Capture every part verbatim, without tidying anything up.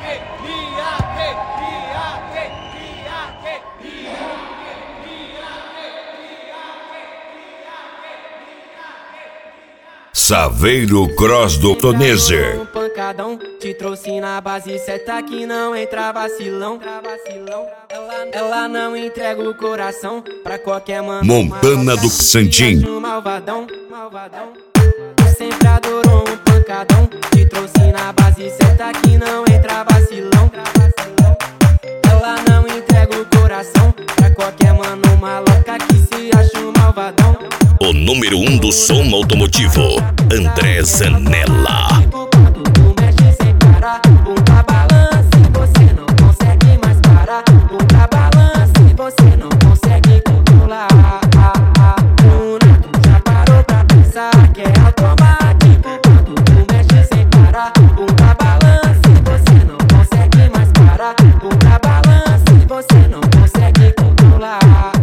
Saveiro Cross do Tonezer. Um pancadão, te trouxe na base certa que não entra vacilão. Ela, ela não entrega o coração pra qualquer mano. Montana do Santinho. Malvadão, malvadão. Sempre adorou um pancadão, te trouxe na base certa que não entra vacilão. Ela não entrega o coração pra qualquer mano maloca que se acha um malvadão. O número um do som automotivo, André Zanella. Quando tu mexe sem parar, bunda balança e você não consegue mais parar. Bunda balança e você não consegue controlar. Bruna, tu já parou pra pensar que é automático. Quando tu mexe sem parar, bunda balança e você não consegue mais parar. Bunda balança e você não consegue controlar.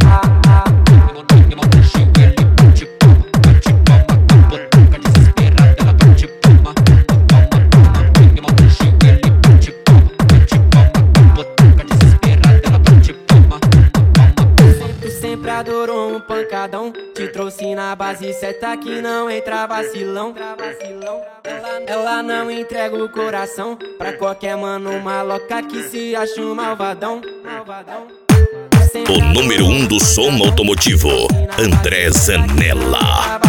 Adorou um pancadão, te trouxe na base certa que não entra vacilão. Ela, ela não entrega o coração pra qualquer mano maloca que se acha um malvadão. O número um do som automotivo, André Zanella.